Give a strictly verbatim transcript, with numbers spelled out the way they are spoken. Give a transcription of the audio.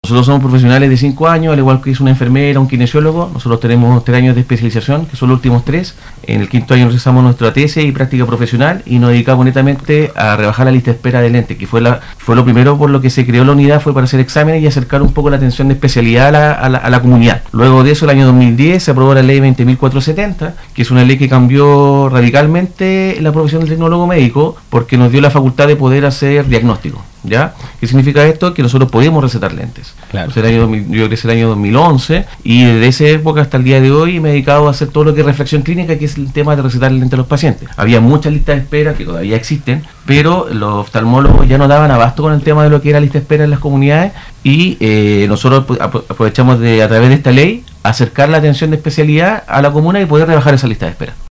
Nosotros somos profesionales de cinco años, al igual que es una enfermera, un kinesiólogo. Nosotros tenemos tres años de especialización, que son los últimos tres. En el quinto año realizamos nuestra tesis y práctica profesional y nos dedicamos netamente a rebajar la lista de espera de lentes, que fue la fue lo primero por lo que se creó la unidad, fue para hacer exámenes y acercar un poco la atención de especialidad a la, a la, a la comunidad. Luego de eso, el año dos mil diez, se aprobó la ley veinte mil cuatrocientos setenta, que es una ley que cambió radicalmente la profesión del tecnólogo médico, porque nos dio la facultad de poder hacer diagnóstico. ¿Ya? ¿Qué significa esto? Que nosotros podemos recetar lentes. Claro. Entonces, el año dos mil, yo crecí el año dos mil once y desde esa época hasta el día de hoy me he dedicado a hacer todo lo que es reflexión clínica, que es el tema de recetar lentes a los pacientes. Había muchas listas de espera que todavía existen, pero los oftalmólogos ya no daban abasto con el tema de lo que era lista de espera en las comunidades y eh, nosotros aprovechamos de, a través de esta ley, acercar la atención de especialidad a la comuna y poder rebajar esa lista de espera.